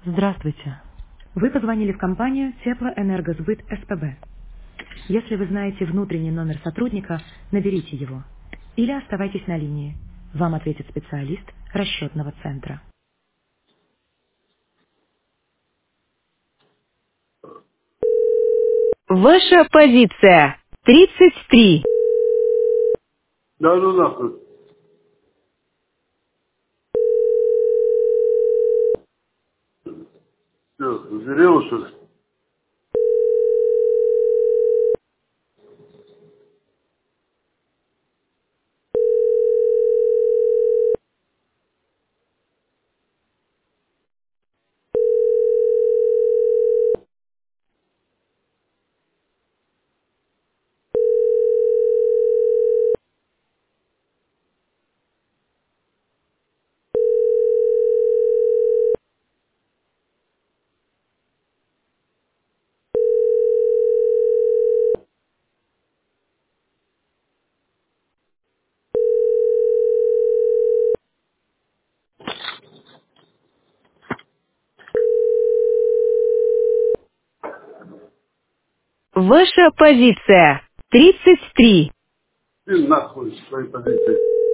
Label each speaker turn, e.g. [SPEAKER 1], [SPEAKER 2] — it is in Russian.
[SPEAKER 1] Здравствуйте. Вы позвонили в компанию Теплоэнергосбыт СПБ. Если вы знаете внутренний номер сотрудника, наберите его. Или оставайтесь на линии. Вам ответит специалист расчетного центра. Ваша позиция 33.
[SPEAKER 2] Да, ну нахуй. Все, зрело, что ли?
[SPEAKER 1] Ваша позиция 33.
[SPEAKER 2] Ты нахуй своей позиции.